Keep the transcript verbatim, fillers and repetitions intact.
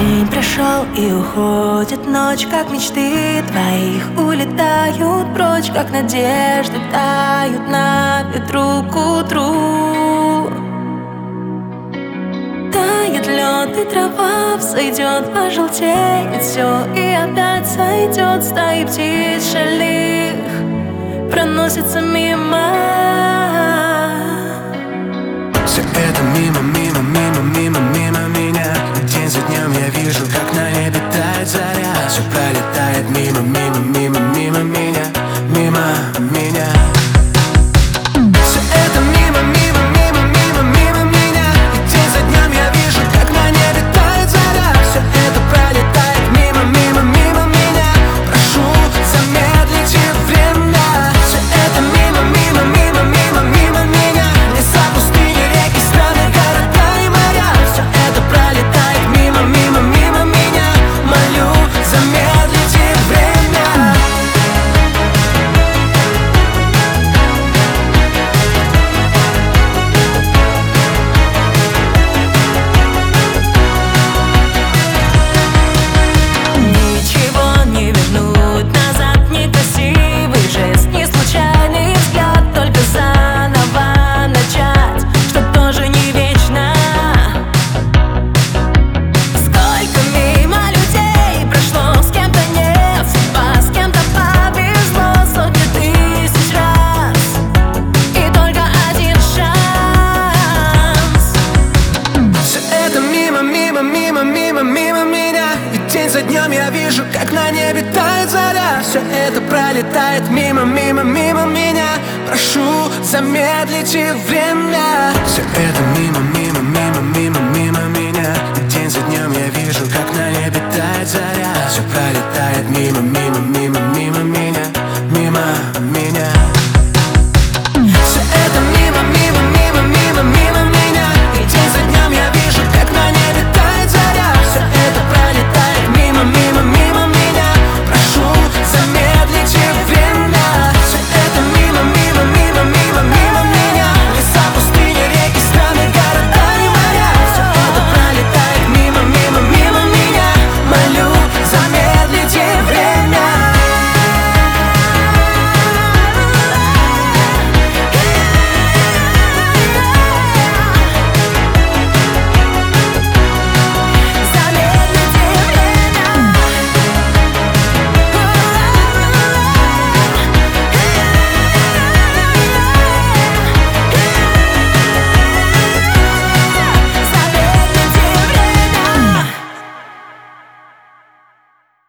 День прошел и уходит ночь, как мечты твоих улетают прочь, как надежды тают на ветру к утру. Тает лед и трава, взойдет, пожелтеет все, и опять сойдет. Стаи птиц шалих проносится мимо. Все это мимо, мимо, мимо, мимо, мимо меня. День за днем я вижу, как на небе тает заря. Все пролетает мимо, мимо, мимо, мимо меня, мимо меня. Все это мимо, мимо, мимо, мимо, мимо меня. День за днем я вижу, как на небе тает заря. Все это пролетает мимо, мимо, мимо меня. Прошу, замедлите время. Все это мимо, мимо, мимо, мимо, мимо меня. Леса, пустыни, реки, страны, города и моря. Все это пролетает мимо, мимо, мимо меня. Молю, замедлите время. Ничего не вернуть назад, некрасивый жест, не случайный взгляд, только заново начать, что тоже не вечно. Сколько мимо людей прошло, с кем-то нет судьба, с кем-то повезло сотни тысяч раз, и только один шанс. Все это мимо, мимо, мимо, мимо, мимо меня. Ведь день за днем я вижу, как на небе тает заря. Все это пролетает мимо, мимо, мимо меня. Прошу, замедлите время. Все это мимо, мимо.